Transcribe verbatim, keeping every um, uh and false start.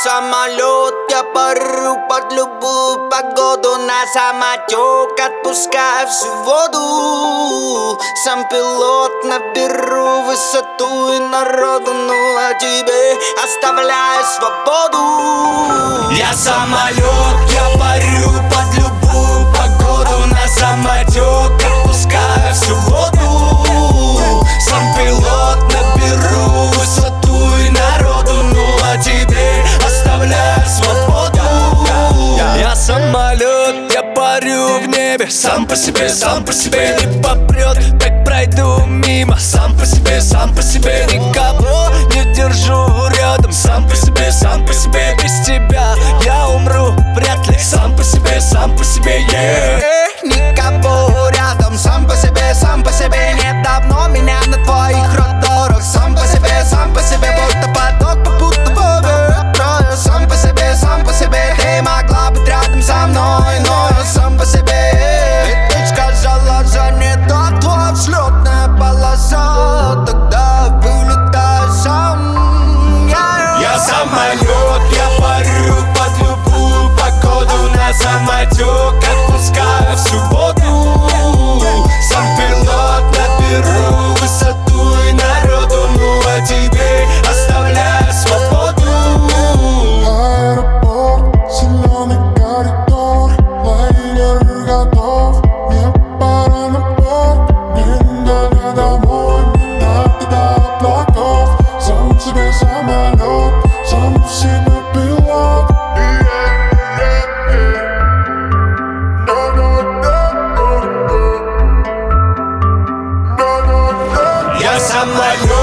самолет, я парю под любую погоду. На самотек отпускаю всю воду. Сам пилот, наберу высоту и народу. Ну а тебе оставляю свободу. Я самолет, я парю под любую погоду. На самотек отпускаю всю воду. Сам пилот, наберу высоту и народу. Ну а тебе оставляю свободу. Я самолет, я парю в небе. Сам по себе, сам по себе не попрет. Так пройду мимо. Сам по себе, сам по себе никого не держу рядом. Сам по себе, сам по себе без тебя я умру вряд ли. Сам по себе, сам по себе, yeah. Никого рядом. Сам по себе, сам по себе нет давно меня на твоих радарах. Сам по себе, сам по себе будто поток попутного ветра. Сам по себе, сам по себе ты могла быть рядом со мной, но я сам по себе. И ты сказала, занята твоя взлетная полоса. Тогда вылетай сам. yeah. Я самолет, я парю под любую погоду. На самотек отпускаю всю воду. Сам пилот, наберу высоту и народу. Ну а тебе оставляю свободу. Аэропорт, зеленый коридор, лайнер готов, мне пора на борт. Мне надо домой, мне надо до облаков. Сам себе самолет, сам себе пилот. Я самолет.